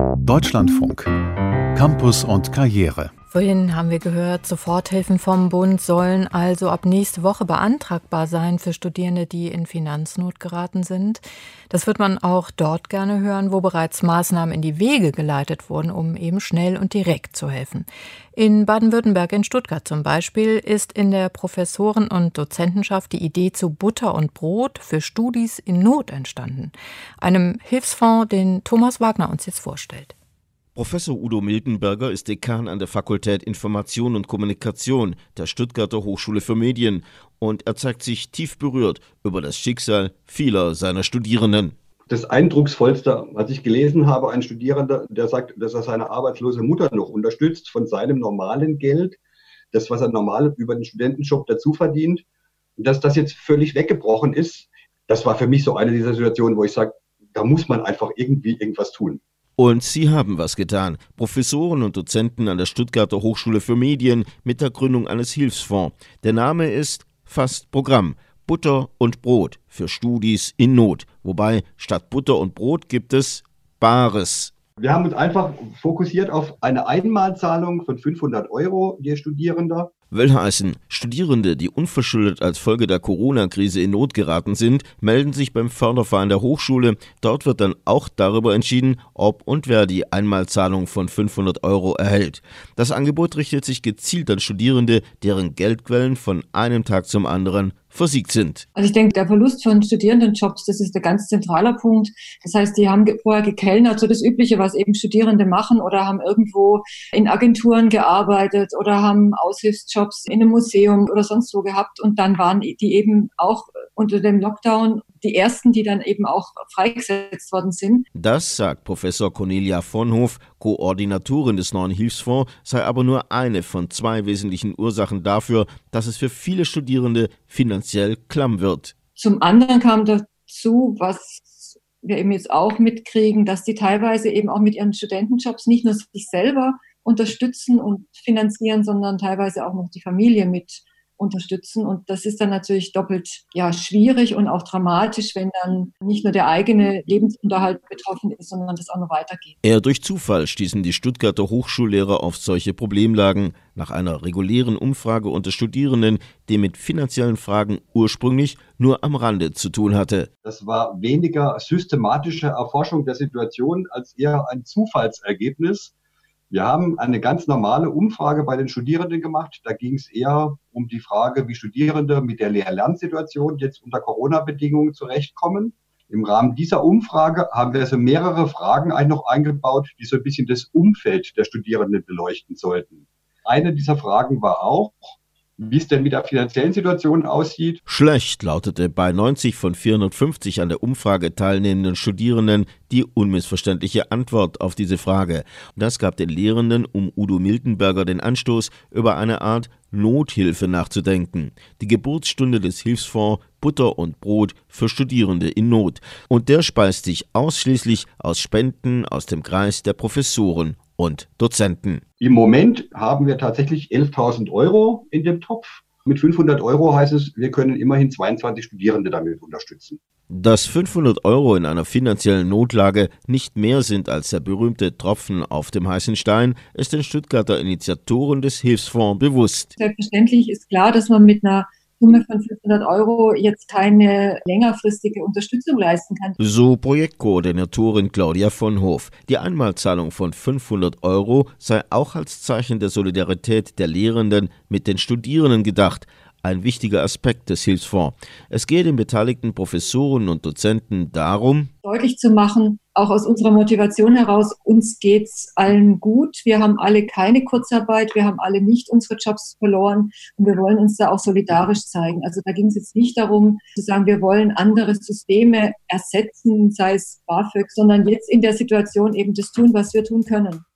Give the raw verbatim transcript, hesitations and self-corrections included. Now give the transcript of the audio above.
Deutschlandfunk. Campus und Karriere. Vorhin haben wir gehört, Soforthilfen vom Bund sollen also ab nächste Woche beantragbar sein für Studierende, die in Finanznot geraten sind. Das wird man auch dort gerne hören, wo bereits Maßnahmen in die Wege geleitet wurden, um eben schnell und direkt zu helfen. In Baden-Württemberg, in Stuttgart zum Beispiel, ist in der Professoren- und Dozentenschaft die Idee zu Butter und Brot für Studis in Not entstanden. Einem Hilfsfonds, den Thomas Wagner uns jetzt vorstellt. Professor Udo Miltenberger ist Dekan an der Fakultät Information und Kommunikation der Stuttgarter Hochschule für Medien und er zeigt sich tief berührt über das Schicksal vieler seiner Studierenden. Das Eindrucksvollste, was ich gelesen habe, ein Studierender, der sagt, dass er seine arbeitslose Mutter noch unterstützt von seinem normalen Geld, das, was er normal über den Studentenjob dazu verdient, und dass das jetzt völlig weggebrochen ist, das war für mich so eine dieser Situationen, wo ich sage, da muss man einfach irgendwie irgendwas tun. Und sie haben was getan. Professoren und Dozenten an der Stuttgarter Hochschule für Medien mit der Gründung eines Hilfsfonds. Der Name ist fast Programm. Butter und Brot für Studis in Not. Wobei statt Butter und Brot gibt es Bares. Wir haben uns einfach fokussiert auf eine Einmalzahlung von fünfhundert Euro je Studierender. Will heißen, Studierende, die unverschuldet als Folge der Corona-Krise in Not geraten sind, melden sich beim Förderverein der Hochschule. Dort wird dann auch darüber entschieden, ob und wer die Einmalzahlung von fünfhundert Euro erhält. Das Angebot richtet sich gezielt an Studierende, deren Geldquellen von einem Tag zum anderen versiegt sind. Also ich denke, der Verlust von Studierendenjobs, das ist der ganz zentrale Punkt. Das heißt, die haben vorher gekellnert, so das Übliche, was eben Studierende machen, oder haben irgendwo in Agenturen gearbeitet oder haben Aushilfsjobs in einem Museum oder sonst wo gehabt. Und dann waren die eben auch unter dem Lockdown die ersten, die dann eben auch freigesetzt worden sind. Das sagt Professor Cornelia Vonhof, Koordinatorin des neuen Hilfsfonds, sei aber nur eine von zwei wesentlichen Ursachen dafür, dass es für viele Studierende finanziell klamm wird. Zum anderen kam dazu, was wir eben jetzt auch mitkriegen, dass die teilweise eben auch mit ihren Studentenjobs nicht nur sich selber unterstützen und finanzieren, sondern teilweise auch noch die Familie mit unterstützen. Und das ist dann natürlich doppelt ja schwierig und auch dramatisch, wenn dann nicht nur der eigene Lebensunterhalt betroffen ist, sondern das auch noch weitergeht. Eher durch Zufall stießen die Stuttgarter Hochschullehrer auf solche Problemlagen. Nach einer regulären Umfrage unter Studierenden, die mit finanziellen Fragen ursprünglich nur am Rande zu tun hatte. Das war weniger systematische Erforschung der Situation als eher ein Zufallsergebnis. Wir haben eine ganz normale Umfrage bei den Studierenden gemacht. Da ging es eher um die Frage, wie Studierende mit der Lehr-Lernsituation jetzt unter Corona-Bedingungen zurechtkommen. Im Rahmen dieser Umfrage haben wir so mehrere Fragen eigentlich noch eingebaut, die so ein bisschen das Umfeld der Studierenden beleuchten sollten. Eine dieser Fragen war auch, wie es denn mit der finanziellen Situation aussieht. Schlecht lautete bei neunzig von vierhundertfünfzig an der Umfrage teilnehmenden Studierenden die unmissverständliche Antwort auf diese Frage. Das gab den Lehrenden um Udo Miltenberger den Anstoß, über eine Art Nothilfe nachzudenken. Die Geburtsstunde des Hilfsfonds Butter und Brot für Studierende in Not. Und der speist sich ausschließlich aus Spenden aus dem Kreis der Professoren und Dozenten. Im Moment haben wir tatsächlich elftausend Euro in dem Topf. Mit fünfhundert Euro heißt es, wir können immerhin zweiundzwanzig Studierende damit unterstützen. Dass fünfhundert Euro in einer finanziellen Notlage nicht mehr sind als der berühmte Tropfen auf dem heißen Stein, ist den Stuttgarter Initiatoren des Hilfsfonds bewusst. Selbstverständlich ist klar, dass man mit einer Summe von fünfhundert Euro jetzt keine längerfristige Unterstützung leisten kann. So Projektkoordinatorin Claudia Vonhof. Die Einmalzahlung von fünfhundert Euro sei auch als Zeichen der Solidarität der Lehrenden mit den Studierenden gedacht. Ein wichtiger Aspekt des Hilfsfonds. Es geht den beteiligten Professoren und Dozenten darum, deutlich zu machen, auch aus unserer Motivation heraus, uns geht's allen gut. Wir haben alle keine Kurzarbeit, wir haben alle nicht unsere Jobs verloren und wir wollen uns da auch solidarisch zeigen. Also da ging es jetzt nicht darum, zu sagen, wir wollen andere Systeme ersetzen, sei es BAföG, sondern jetzt in der Situation eben das tun, was wir tun können.